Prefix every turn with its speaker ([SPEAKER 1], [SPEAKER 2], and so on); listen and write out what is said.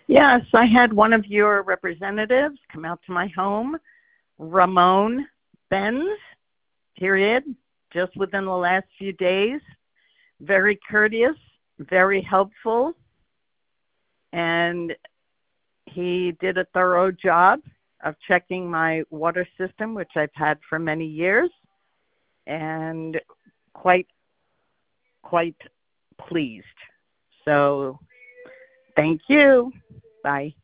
[SPEAKER 1] Yes, I had one of your representatives come out to my home, Ramon Benz, period, just within the last few days. Very courteous, very helpful, and he did a thorough job of checking my water system, which I've had for many years, and quite pleased. So thank you. Bye.